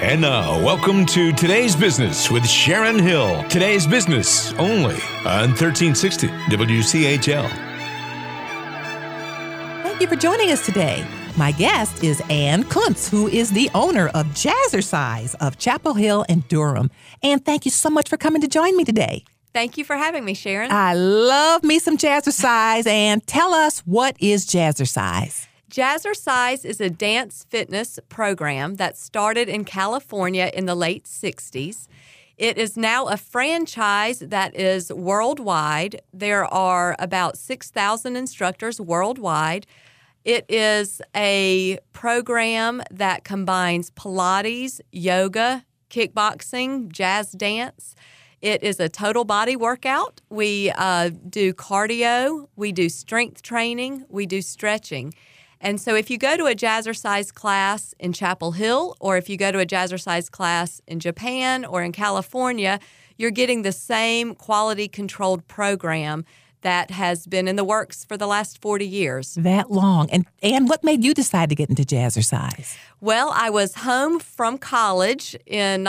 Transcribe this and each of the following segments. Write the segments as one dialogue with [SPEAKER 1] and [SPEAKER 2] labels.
[SPEAKER 1] And now, welcome to Today's Business with Sharon Hill. Today's Business only on 1360 WCHL.
[SPEAKER 2] Thank you for joining us today. My guest is Ann Kuntz, who is the owner of Jazzercise of Chapel Hill and Durham. Ann, thank you so much for coming to join me today.
[SPEAKER 3] Thank you for having me, Sharon.
[SPEAKER 2] I love me some Jazzercise. And tell us, what is Jazzercise?
[SPEAKER 3] Jazzercise is a dance fitness program that started in California in the late 60s. It is now a franchise that is worldwide. There are about 6,000 instructors worldwide. It is a program that combines Pilates, yoga, kickboxing, jazz dance. It is a total body workout. We do cardio, we do strength training, we do stretching. And so if you go to a Jazzercise class in Chapel Hill, or if you go to a Jazzercise class in Japan or in California, you're getting the same quality controlled program that has been in the works for the last 40 years.
[SPEAKER 2] That long. And what made you decide to get into Jazzercise?
[SPEAKER 3] Well, I was home from college in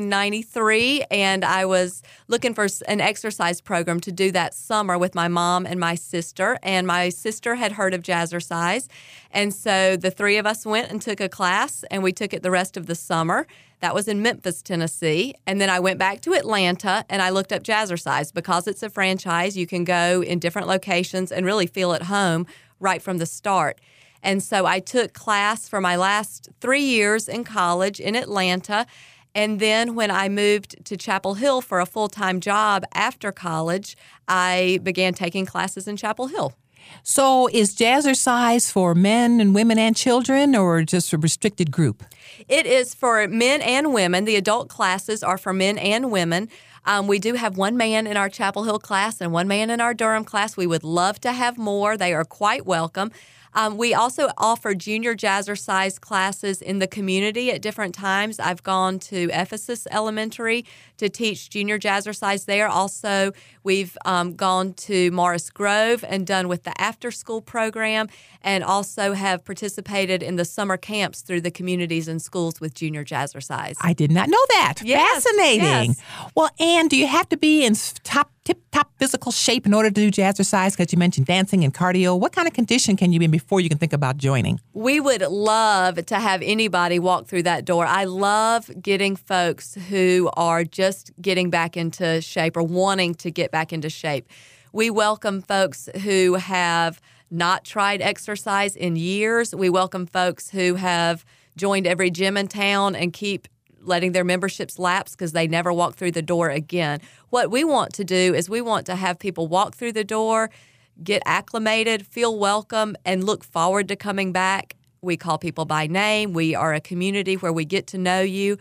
[SPEAKER 3] 1993, and I was looking for an exercise program to do that summer with my mom and my sister. And my sister had heard of Jazzercise. And so the three of us went and took a class, and we took it the rest of the summer. That was in Memphis, Tennessee. And then I went back to Atlanta, and I looked up Jazzercise. Because it's a franchise, you can go in different locations and really feel at home right from the start. And so I took class for my last 3 years in college in Atlanta. And then when I moved to Chapel Hill for a full-time job after college, I began taking classes in Chapel Hill.
[SPEAKER 2] So is Jazzercise for men and women and children, or just a restricted group?
[SPEAKER 3] It is for men and women. The adult classes are for men and women. We do have one man in our Chapel Hill class and one man in our Durham class. We would love to have more. They are quite welcome. We also offer junior Jazzercise classes in the community at different times. I've gone to Ephesus Elementary to teach junior Jazzercise there. Also, we've gone to Morris Grove and done with the after-school program, and also have participated in the summer camps through the communities and schools with junior Jazzercise.
[SPEAKER 2] I did not know that.
[SPEAKER 3] Yes,
[SPEAKER 2] Fascinating.
[SPEAKER 3] yes.
[SPEAKER 2] Well, Ann, do you have to be in tip-top physical shape in order to do Jazzercise? Because you mentioned dancing and cardio. What kind of condition can you be in before you can think about joining?
[SPEAKER 3] We would love to have anybody walk through that door. I love getting folks who are just getting back into shape or wanting to get back into shape. We welcome folks who have not tried exercise in years. We welcome folks who have joined every gym in town and keep letting their memberships lapse because they never walk through the door again. What we want to do is we want to have people walk through the door, get acclimated, feel welcome, and look forward to coming back. We call people by name. We are a community where we get to know you.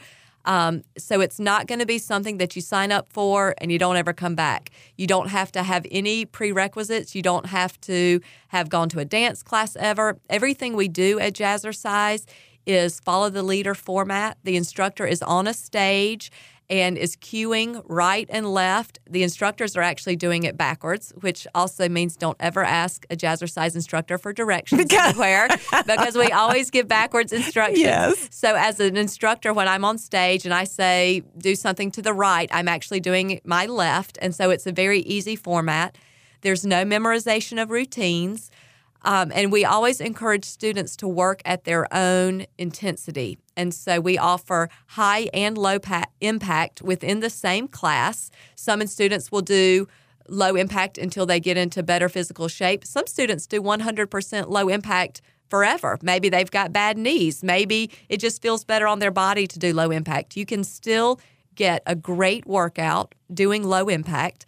[SPEAKER 3] So it's not going to be something that you sign up for and you don't ever come back. You don't have to have any prerequisites. You don't have to have gone to a dance class ever. Everything we do at Jazzercise is follow the leader format. The instructor is on a stage and is cueing right and left. The instructors are actually doing it backwards, which also means don't ever ask a Jazzercise instructor for directions anywhere, because we always give backwards instructions.
[SPEAKER 2] Yes.
[SPEAKER 3] So as an instructor, when I'm on stage and I say do something to the right, I'm actually doing my left. And so it's a very easy format. There's no memorization of routines. And we always encourage students to work at their own intensity. And so we offer high and low impact within the same class. Some students will do low impact until they get into better physical shape. Some students do 100% low impact forever. Maybe they've got bad knees. Maybe it just feels better on their body to do low impact. You can still get a great workout doing low impact.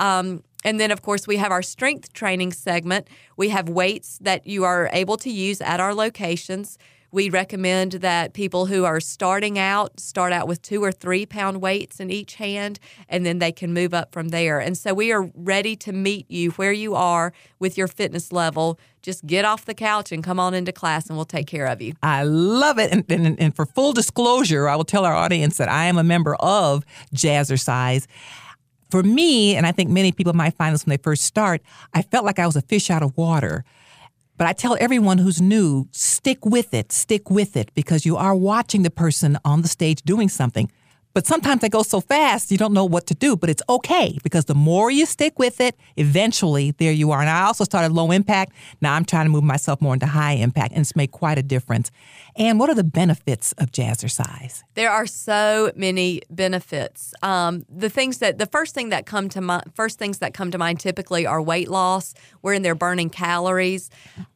[SPEAKER 3] And then, of course, we have our strength training segment. We have weights that you are able to use at our locations. We recommend that people who are starting out start out with 2 or 3 pound weights in each hand, and then they can move up from there. And so we are ready to meet you where you are with your fitness level. Just get off the couch and come on into class, and we'll take care of you.
[SPEAKER 2] I love it. And for full disclosure, I will tell our audience that I am a member of Jazzercise. For me, and I think many people might find this when they first start, I felt like I was a fish out of water. But I tell everyone who's new, stick with it, because you are watching the person on the stage doing something. But sometimes they go so fast, you don't know what to do. But it's okay, because the more you stick with it, eventually there you are. And I also started low impact. Now I'm trying to move myself more into high impact, and it's made quite a difference. And what are the benefits of Jazzercise?
[SPEAKER 3] There are so many benefits. The first things that come to mind typically are weight loss. We're in there burning calories.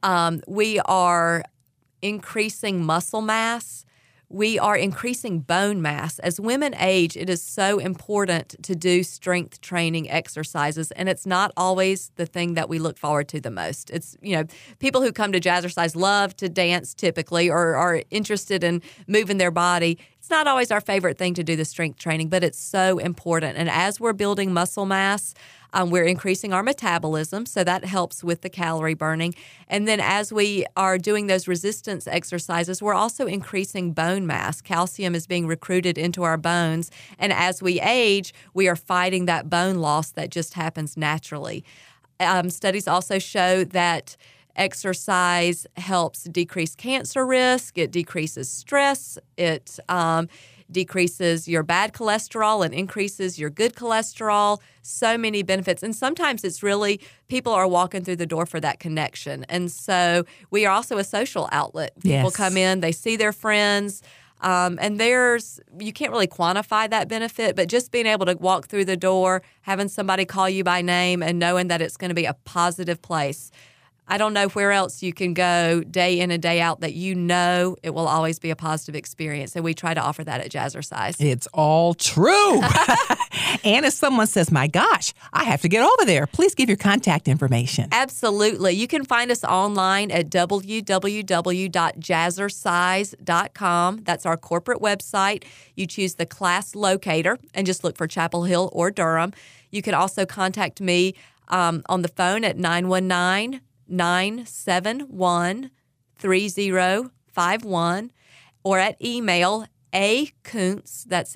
[SPEAKER 3] We are increasing muscle mass. We are increasing bone mass. As women age, it is so important to do strength training exercises, and it's not always the thing that we look forward to the most. It's, people who come to Jazzercise love to dance typically, or are interested in moving their body. It's not always our favorite thing to do the strength training, but it's so important. And as we're building muscle mass, we're increasing our metabolism, so that helps with the calorie burning. And then as we are doing those resistance exercises, we're also increasing bone mass. Calcium is being recruited into our bones. And as we age, we are fighting that bone loss that just happens naturally. Studies also show that exercise helps decrease cancer risk. It decreases stress. It decreases your bad cholesterol and increases your good cholesterol. So many benefits. And sometimes it's really, people are walking through the door for that connection. And so we are also a social outlet. People come in, they see their friends, and you can't really quantify that benefit, but just being able to walk through the door, having somebody call you by name, and knowing that it's going to be a positive place. I don't know where else you can go day in and day out that it will always be a positive experience. And we try to offer that at Jazzercise.
[SPEAKER 2] It's all true. And if someone says, my gosh, I have to get over there, please give your contact information.
[SPEAKER 3] Absolutely. You can find us online at www.jazzercise.com. That's our corporate website. You choose the class locator and just look for Chapel Hill or Durham. You can also contact me on the phone at 919-971-3051 or at email akuntz, that's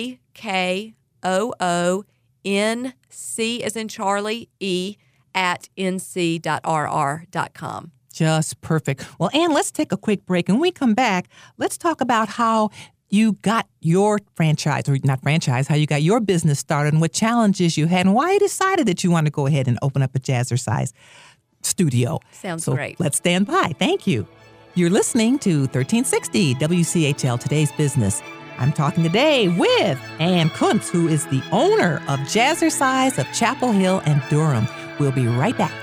[SPEAKER 3] AKOONC as in Charlie, at nc.rr.com.
[SPEAKER 2] Just perfect. Well, Ann, let's take a quick break. And when we come back, let's talk about how you got your franchise, or not franchise, how you got your business started and what challenges you had and why you decided that you want to go ahead and open up a Jazzercise studio.
[SPEAKER 3] Sounds
[SPEAKER 2] so
[SPEAKER 3] great.
[SPEAKER 2] Let's stand by. Thank you. You're listening to 1360 WCHL Today's Business. I'm talking today with Ann Kuntz, who is the owner of Jazzercise of Chapel Hill and Durham. We'll be right back.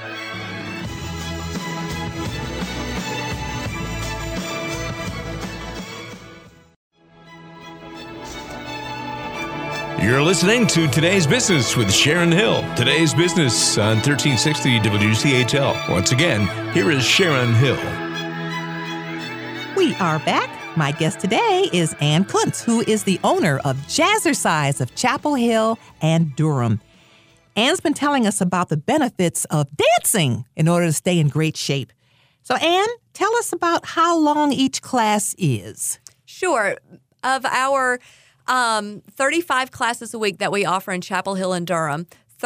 [SPEAKER 1] You're listening to Today's Business with Sharon Hill. Today's Business on 1360 WCHL. Once again, here is Sharon Hill.
[SPEAKER 2] We are back. My guest today is Ann Kuntz, who is the owner of Jazzercise of Chapel Hill and Durham. Ann's been telling us about the benefits of dancing in order to stay in great shape. So, Ann, tell us about how long each class is.
[SPEAKER 3] Sure. Of our 35 classes a week that we offer in Chapel Hill and Durham,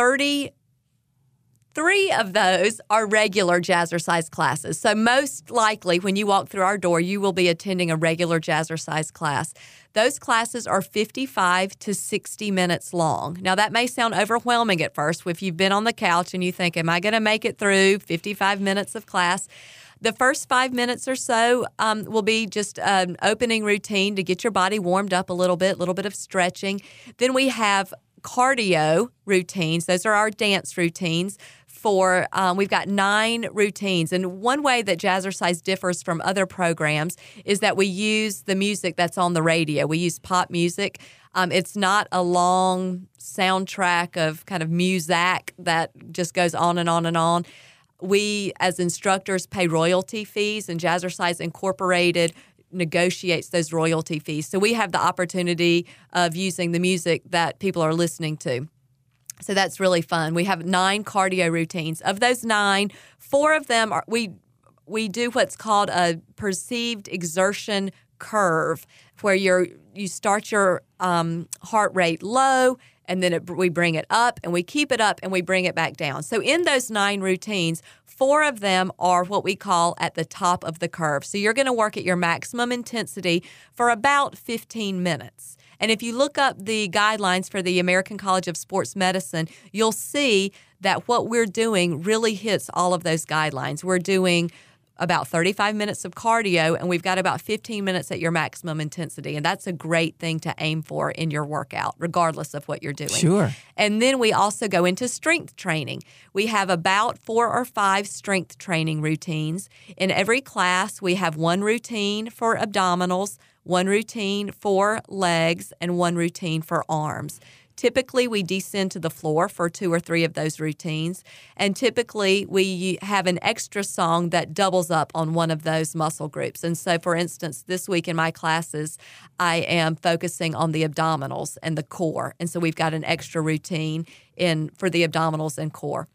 [SPEAKER 3] 33 of those are regular Jazzercise classes. So most likely when you walk through our door, you will be attending a regular Jazzercise class. Those classes are 55 to 60 minutes long. Now, that may sound overwhelming at first if you've been on the couch and you think, am I going to make it through 55 minutes of class? The first 5 minutes or so will be just an opening routine to get your body warmed up a little bit of stretching. Then we have cardio routines. Those are our dance routines. We've got 9 routines. And one way that Jazzercise differs from other programs is that we use the music that's on the radio. We use pop music. It's not a long soundtrack of kind of muzak that just goes on and on and on. We, as instructors, pay royalty fees, and Jazzercise Incorporated negotiates those royalty fees. So we have the opportunity of using the music that people are listening to. So that's really fun. We have 9 cardio routines. Of those 9, 4 of them are we do what's called a perceived exertion curve, where you start your heart rate low and then we bring it up, and we keep it up, and we bring it back down. So in those 9 routines, 4 of them are what we call at the top of the curve. So you're going to work at your maximum intensity for about 15 minutes. And if you look up the guidelines for the American College of Sports Medicine, you'll see that what we're doing really hits all of those guidelines. We're doing about 35 minutes of cardio, and we've got about 15 minutes at your maximum intensity. And that's a great thing to aim for in your workout, regardless of what you're doing.
[SPEAKER 2] Sure.
[SPEAKER 3] And then we also go into strength training. We have about 4 or 5 strength training routines. In every class, we have 1 routine for abdominals, 1 routine for legs, and 1 routine for arms. Typically, we descend to the floor for 2 or 3 of those routines, and typically we have an extra song that doubles up on one of those muscle groups. And so, for instance, this week in my classes, I am focusing on the abdominals and the core, and so we've got an extra routine for the abdominals and core.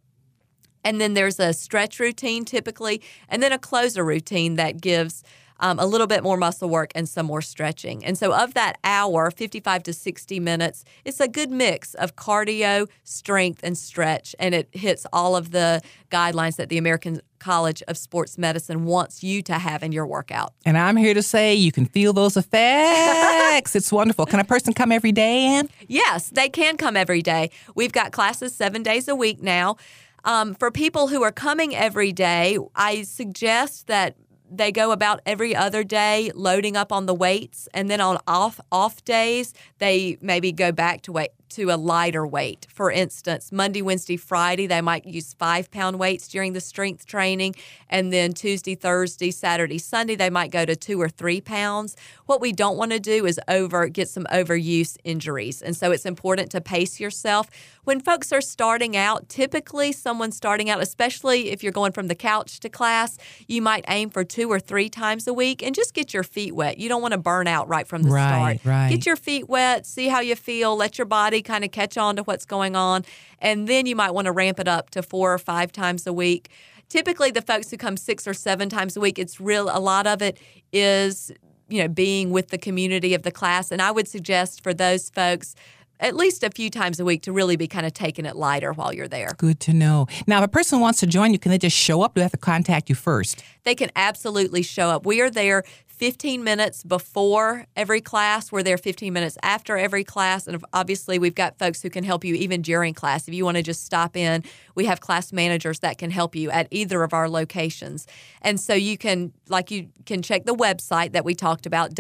[SPEAKER 3] And then there's a stretch routine typically, and then a closer routine that gives a little bit more muscle work and some more stretching. And so of that hour, 55 to 60 minutes, it's a good mix of cardio, strength, and stretch, and it hits all of the guidelines that the American College of Sports Medicine wants you to have in your workout.
[SPEAKER 2] And I'm here to say you can feel those effects. It's wonderful. Can a person come every day, Ann?
[SPEAKER 3] Yes, they can come every day. We've got classes 7 days a week now. For people who are coming every day, I suggest that they go about every other day loading up on the weights, and then on off days, they maybe go back to a lighter weight. For instance, Monday, Wednesday, Friday, they might use 5-pound weights during the strength training, and then Tuesday, Thursday, Saturday, Sunday, they might go to 2 or 3 pounds. What we don't want to do is get some overuse injuries, and so it's important to pace yourself. When folks are starting out, typically someone starting out, especially if you're going from the couch to class, you might aim for 2 or 3 times a week and just get your feet wet. You don't want to burn out right from the start.
[SPEAKER 2] Right.
[SPEAKER 3] Get your feet wet, see how you feel, let your body kind of catch on to what's going on, and then you might want to ramp it up to 4 or 5 times a week. Typically, the folks who come 6 or 7 times a week, a lot of it is, being with the community of the class, and I would suggest for those folks at least a few times a week to really be kind of taking it lighter while you're there.
[SPEAKER 2] Good to know. Now, if a person wants to join you, can they just show up? Do they have to contact you first?
[SPEAKER 3] They can absolutely show up. We are there 15 minutes before every class. We're there 15 minutes after every class. And obviously, we've got folks who can help you even during class. If you want to just stop in, we have class managers that can help you at either of our locations. And so you can check the website that we talked about,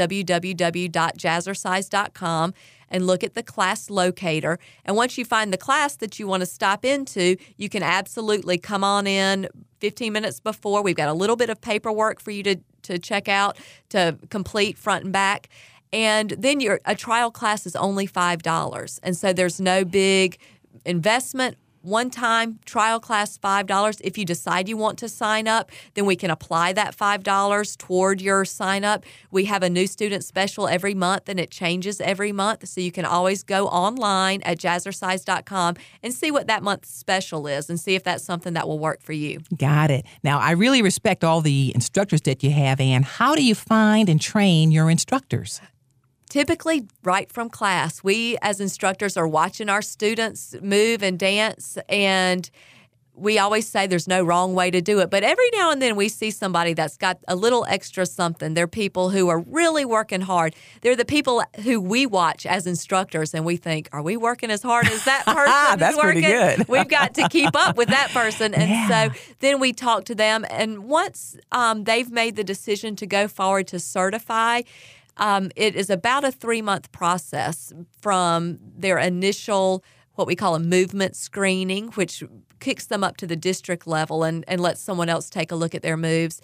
[SPEAKER 3] www.jazzercise.com, and look at the class locator. And once you find the class that you want to stop into, you can absolutely come on in 15 minutes before. We've got a little bit of paperwork for you to check out, to complete front and back. And then a trial class is only $5. And so there's no big investment. One-time trial class, $5. If you decide you want to sign up, then we can apply that $5 toward your sign-up. We have a new student special every month, and it changes every month. So you can always go online at jazzercise.com and see what that month's special is and see if that's something that will work for you.
[SPEAKER 2] Got it. Now, I really respect all the instructors that you have, Ann. How do you find and train your instructors?
[SPEAKER 3] Typically, right from class. We, as instructors, are watching our students move and dance, and we always say there's no wrong way to do it. But every now and then we see somebody that's got a little extra something. They're people who are really working hard. They're the people who we watch as instructors, and we think, are we working as hard as that person
[SPEAKER 2] That's
[SPEAKER 3] is working?
[SPEAKER 2] Pretty good.
[SPEAKER 3] We've got to keep up with that person. And so then we talk to them, and once they've made the decision to go forward to certify, it is about a 3-month process from their initial, what we call a movement screening, which kicks them up to the district level and lets someone else take a look at their moves,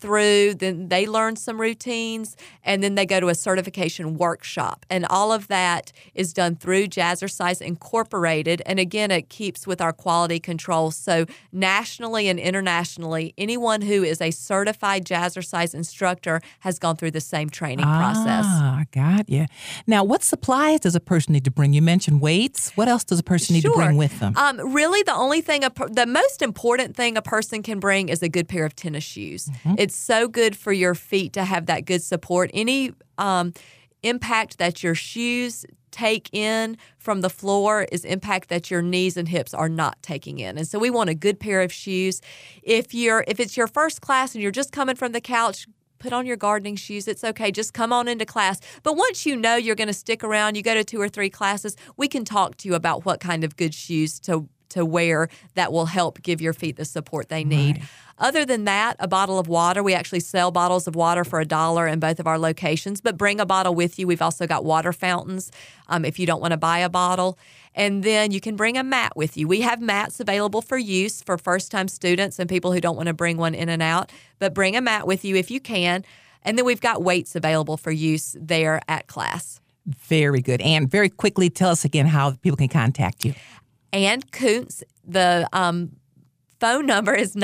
[SPEAKER 3] then they learn some routines, and then they go to a certification workshop. And all of that is done through Jazzercise Incorporated. And again, it keeps with our quality control. So nationally and internationally, anyone who is a certified Jazzercise instructor has gone through the same training process.
[SPEAKER 2] Got you. Now, what supplies does a person need to bring? You mentioned weights. What else does a person need to bring with them?
[SPEAKER 3] Really, the only thing, the most important thing a person can bring is a good pair of tennis shoes. Mm-hmm. It's so good for your feet to have that good support. Any impact that your shoes take in from the floor is impact that your knees and hips are not taking in. And so we want a good pair of shoes. If it's your first class and you're just coming from the couch, put on your gardening shoes. It's okay. Just come on into class. But once you know you're going to stick around, you go to 2 or 3 classes, we can talk to you about what kind of good shoes to wear that will help give your feet the support they need. Right. Other than that, a bottle of water. We actually sell bottles of water for $1 in both of our locations, but bring a bottle with you. We've also got water fountains if you don't want to buy a bottle. And then you can bring a mat with you. We have mats available for use for first-time students and people who don't want to bring one in and out, but bring a mat with you if you can. And then we've got weights available for use there at class.
[SPEAKER 2] Very good. And very quickly, tell us again how people can contact you.
[SPEAKER 3] Ann Kuntz, the phone number is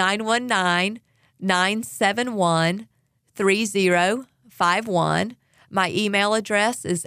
[SPEAKER 3] 919-971-3051. My email address is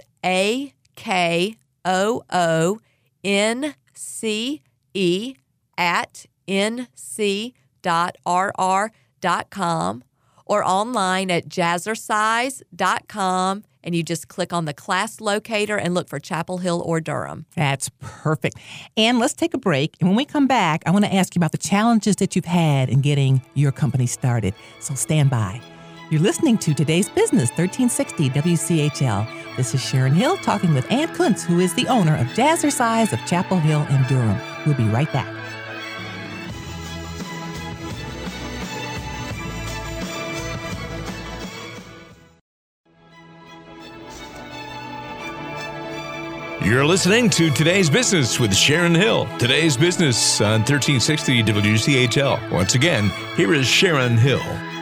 [SPEAKER 3] akoonce@nc.rr.com or online at jazzercise.com. And you just click on the class locator and look for Chapel Hill or Durham.
[SPEAKER 2] That's perfect. And let's take a break. And when we come back, I want to ask you about the challenges that you've had in getting your company started. So stand by. You're listening to Today's Business, 1360 WCHL. This is Sharon Hill talking with Ann Kuntz, who is the owner of Jazzercise of Chapel Hill and Durham. We'll be right back.
[SPEAKER 1] You're listening to Today's Business with Sharon Hill. Today's Business on 1360 WCHL. Once again, here is Sharon Hill.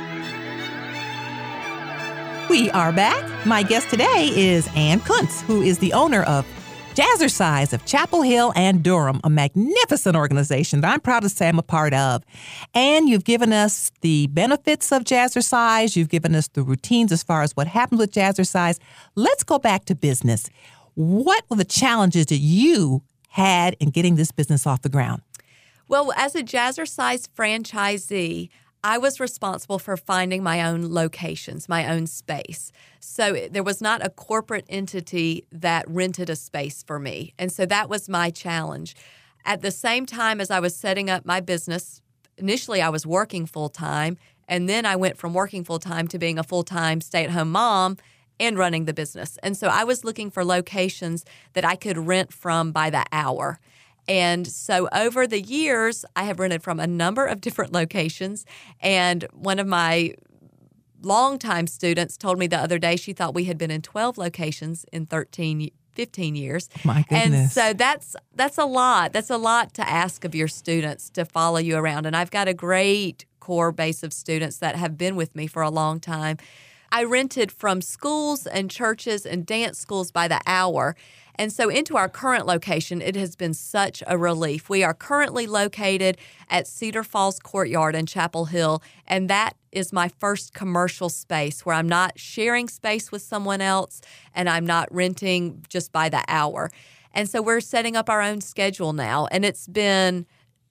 [SPEAKER 2] We are back. My guest today is Ann Kuntz, who is the owner of Jazzercise of Chapel Hill and Durham, a magnificent organization that I'm proud to say I'm a part of. And you've given us the benefits of Jazzercise. You've given us the routines as far as what happens with Jazzercise. Let's go back to business. What were the challenges that you had in getting this business off the ground?
[SPEAKER 3] Well, as a Jazzercise franchisee, I was responsible for finding my own locations, my own space. So there was not a corporate entity that rented a space for me. And so that was my challenge. At the same time as I was setting up my business, initially I was working full-time, and then I went from working full-time to being a full-time stay-at-home mom and running the business. And so I was looking for locations that I could rent from by the hour. And so over the years, I have rented from a number of different locations. And one of my longtime students told me the other day she thought we had been in 12 locations in 15 years.
[SPEAKER 2] My goodness.
[SPEAKER 3] And so that's a lot. That's a lot to ask of your students to follow you around. And I've got a great core base of students that have been with me for a long time. I rented from schools and churches and dance schools by the hour. And so into our current location, it has been such a relief. We are currently located at Cedar Falls Courtyard in Chapel Hill, and that is my first commercial space where I'm not sharing space with someone else and I'm not renting just by the hour. And so we're setting up our own schedule now, and it's been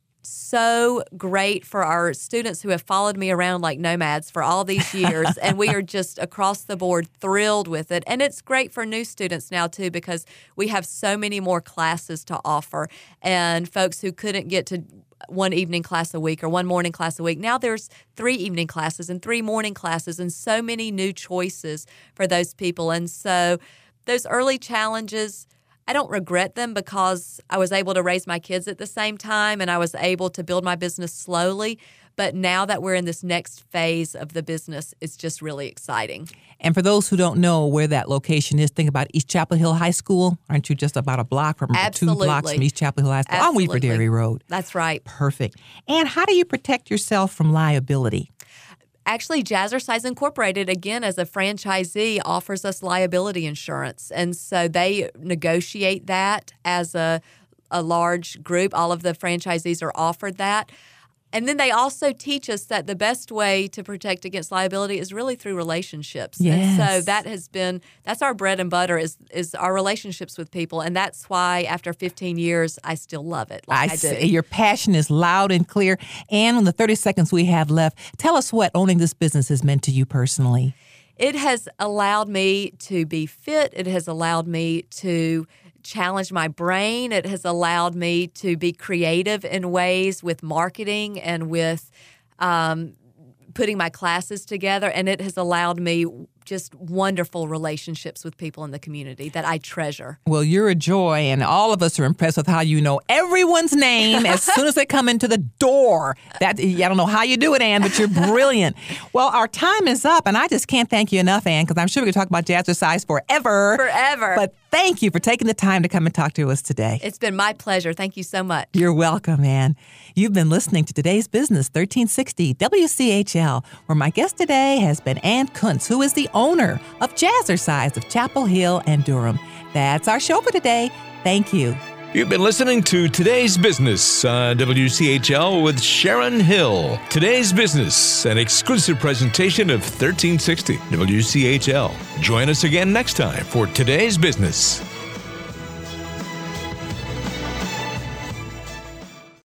[SPEAKER 3] so great for our students who have followed me around like nomads for all these years, and we are just across the board thrilled with it. And it's great for new students now, too, because we have so many more classes to offer, and folks who couldn't get to one evening class a week or one morning class a week. Now there's 3 evening classes and 3 morning classes and so many new choices for those people. And so those early challenges, I don't regret them because I was able to raise my kids at the same time and I was able to build my business slowly. But now that we're in this next phase of the business, it's just really exciting.
[SPEAKER 2] And for those who don't know where that location is, think about East Chapel Hill High School. Aren't you just about a block from
[SPEAKER 3] Absolutely.
[SPEAKER 2] 2 blocks from East Chapel Hill High School on Weaver Dairy Road?
[SPEAKER 3] That's right.
[SPEAKER 2] Perfect. And how do you protect yourself from liability?
[SPEAKER 3] Actually, Jazzercise Incorporated, again, as a franchisee, offers us liability insurance. And so they negotiate that as a large group. All of the franchisees are offered that. And then they also teach us that the best way to protect against liability is really through relationships.
[SPEAKER 2] Yes.
[SPEAKER 3] And so that's our bread and butter is our relationships with people. And that's why after 15 years, I still love it. I do.
[SPEAKER 2] Your passion is loud and clear. And in the 30 seconds we have left, tell us what owning this business has meant to you personally.
[SPEAKER 3] it has allowed me to be fit. It has allowed me to challenge my brain. It has allowed me to be creative in ways with marketing and with putting my classes together. And it has allowed me just wonderful relationships with people in the community that I treasure.
[SPEAKER 2] Well, you're a joy, and all of us are impressed with how you know everyone's name as soon as they come into the door. I don't know how you do it, Ann, but you're brilliant. Well, our time is up, and I just can't thank you enough, Ann, because I'm sure we could talk about Jazzercise forever.
[SPEAKER 3] Forever.
[SPEAKER 2] But thank you for taking the time to come and talk to us today.
[SPEAKER 3] It's been my pleasure. Thank you so much.
[SPEAKER 2] You're welcome, Ann. You've been listening to Today's Business, 1360 WCHL, where my guest today has been Ann Kuntz, who is the owner of Jazzercise of Chapel Hill and Durham. That's our show for today. Thank you.
[SPEAKER 1] You've been listening to Today's Business on WCHL with Sharon Hill. Today's Business, an exclusive presentation of 1360 WCHL. Join us again next time for Today's Business.